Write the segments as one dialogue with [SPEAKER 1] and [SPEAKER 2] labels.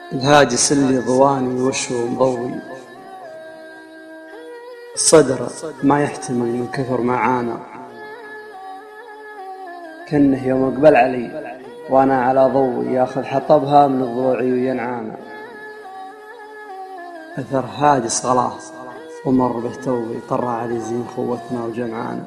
[SPEAKER 1] الهاجس اللي ضواني وشه مضوي، الصدر ما يحتمل من كثر ما عانى، كنه يوم اقبل علي وانا على ضوي ياخذ حطبها من الضلوعي وينعانا. اثر هاجس غلاه ومر به توي، طرى علي زين خوتنا وجمعانا.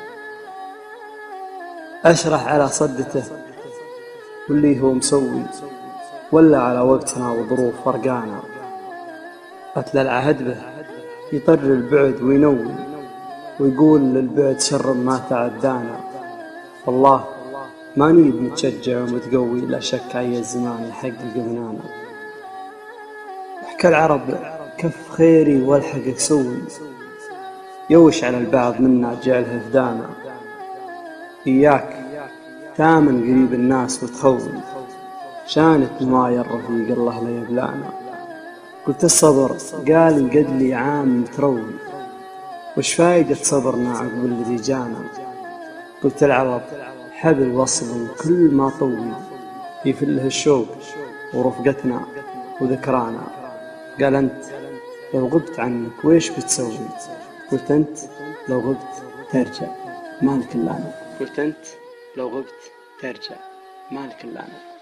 [SPEAKER 1] اشرح على صدته واللي هو مسوي، ولا على وقتنا وظروف فرقانا. قتل العهد به يطر البعد وينوي، ويقول للبعد شر ما تعدانا. والله ما نيب متشجع ومتقوي، لا شك عي الزمان يحقق منانا. وحكى العرب كف خيري والحقك سوي، يوش على البعض منا جعله فدانا. إياك تامن قريب الناس وتخوي، شانت نوايا الرفيق الله لا يبلانا. قلت الصبر قال قد لي عام متروي، وش فايدة صبرنا عقب الذي جانا. قلت العرب حبل وصل كل ما طوي، يفله الشوق ورفقتنا وذكرانا. قال أنت لو غبت عنك ويش بتسوي، قلت أنت لو غبت ترجع مالك إلا أنا. قلت أنت لو غبت ترجع مالك إلا أنا.